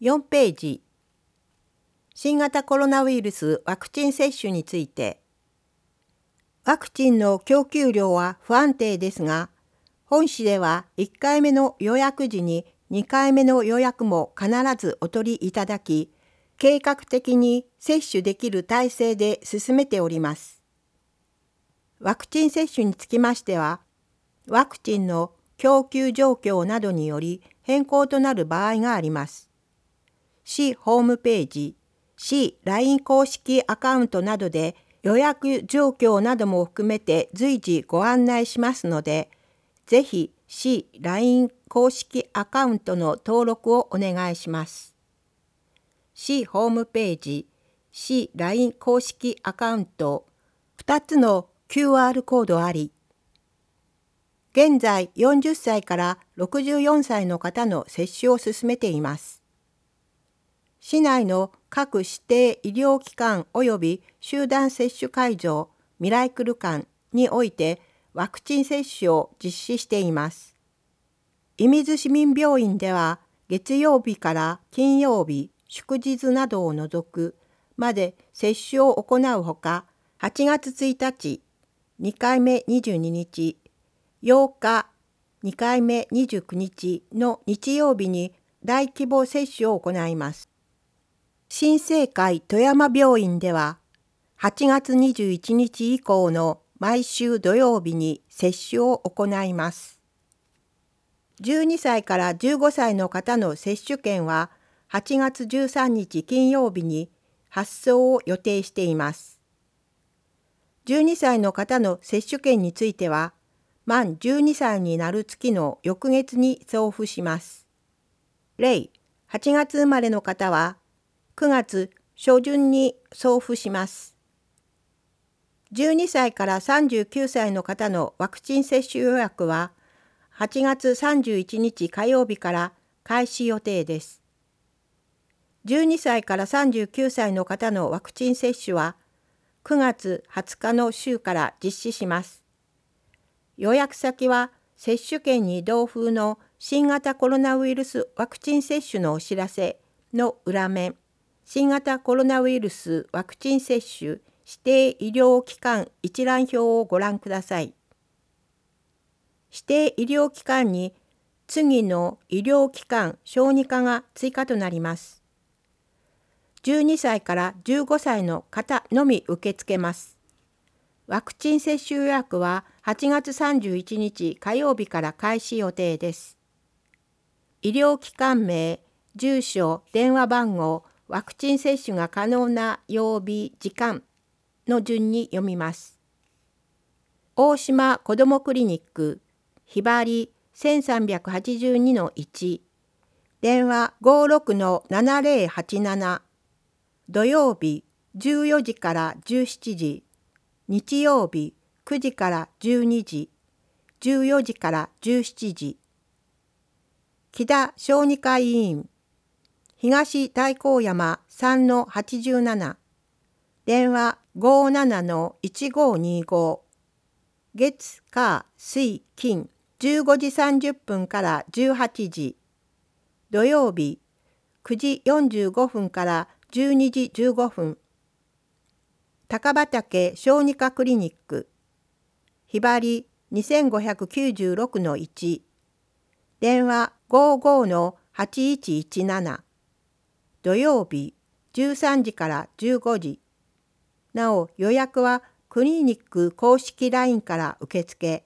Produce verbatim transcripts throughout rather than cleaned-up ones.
よんページ、新型コロナウイルスワクチン接種について。ワクチンの供給量は不安定ですが、本市ではいっかいめの予約時ににかいめの予約も必ずお取りいただき、計画的に接種できる体制で進めております。ワクチン接種につきましては、ワクチンの供給状況などにより変更となる場合があります。市ホームページ、市 ライン 公式アカウントなどで予約状況なども含めて随時ご案内しますので、ぜひ市 ライン 公式アカウントの登録をお願いします。市ホームページ、市 ライン 公式アカウント、ふたつの キューアール コードあり、現在よんじゅっさいからろくじゅうよんさいの方の接種を進めています。市内の各指定医療機関及び集団接種会場ミライクル館においてワクチン接種を実施しています。射水市民病院では月曜日から金曜日、祝日などを除くまで接種を行うほか、はちがつついたち、にかいめにじゅうににち、ようか、にかいめにじゅうくにちの日曜日に大規模接種を行います。新生会富山病院では、はちがつにじゅういちにち以降の毎週土曜日に接種を行います。じゅうにさいからじゅうごさいの方の接種券は、はちがつじゅうさんにち金曜日に発送を予定しています。じゅうにさいの方の接種券については、満じゅうにさいになる月の翌月に送付します。例、はちがつ生まれの方は、くがつしょじゅんに送付します。じゅうにさいからさんじゅうきゅうさいの方のワクチン接種予約ははちがつさんじゅういちにち火曜日から開始予定です。じゅうにさいからさんじゅうきゅうさいの方のワクチン接種はくがつはつかの週から実施します。予約先は接種券に同封の新型コロナウイルスワクチン接種のお知らせの裏面、新型コロナウイルスワクチン接種指定医療機関一覧表をご覧ください。指定医療機関に次の医療機関小児科が追加となります。じゅうにさいからじゅうごさいの方のみ受け付けます。ワクチン接種予約ははちがつさんじゅういちにち火曜日から開始予定です。医療機関名、住所、電話番号、ワクチン接種が可能な曜日、時間の順に読みます。大島こどもクリニック、ひばり せんさんびゃくはちじゅうにのいち、電話 ごろくのななぜろはちなな、土曜日じゅうよじからじゅうしちじ、日曜日くじからじゅうにじ、じゅうよじからじゅうしちじ。木田小児科医院、東太閤山 さんのはちじゅうなな、電話 ごーななのいちごーにーご、月火水金じゅうごじさんじゅっぷんからじゅうはちじ、土曜日くじよんじゅうごふんからじゅうにじじゅうごふん、高畑小児科クリニック、ひばり にせんごひゃくきゅうじゅうろくのいち、電話 ごーごーのはちいちいちなな、土曜日じゅうさんじからじゅうごじ。なお予約はクリニック公式 ライン から受付。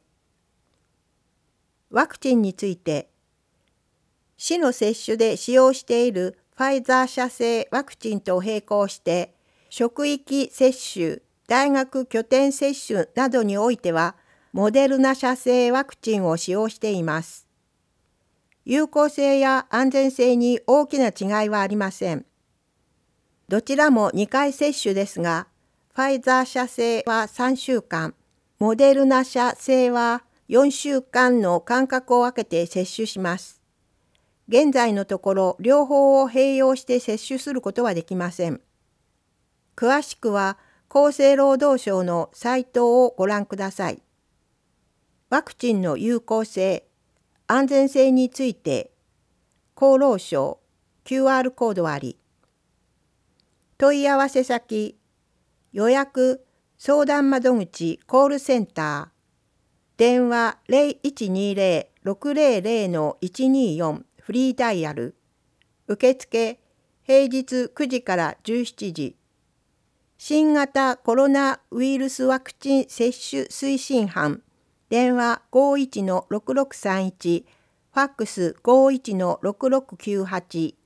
ワクチンについて、市の接種で使用しているファイザー社製ワクチンと並行して、職域接種、大学拠点接種などにおいては、モデルナ社製ワクチンを使用しています。有効性や安全性に大きな違いはありません。どちらもにかい接種ですが、ファイザー社製はさんしゅうかん、モデルナ社製はよんしゅうかんの間隔を空けて接種します。現在のところ、両方を併用して接種することはできません。詳しくは厚生労働省のサイトをご覧ください。ワクチンの有効性、安全性について、厚労省キューアール コードあり。問い合わせ先、予約相談窓口コールセンター、電話 ゼロいちにゼロ ろくゼロゼロ いちによん フリーダイヤル。受付平日くじからじゅうしちじ。新型コロナウイルスワクチン接種推進班、電話 ごーいちのろくろくさんいち、ファックス ごーいちのろくろくきゅうはち。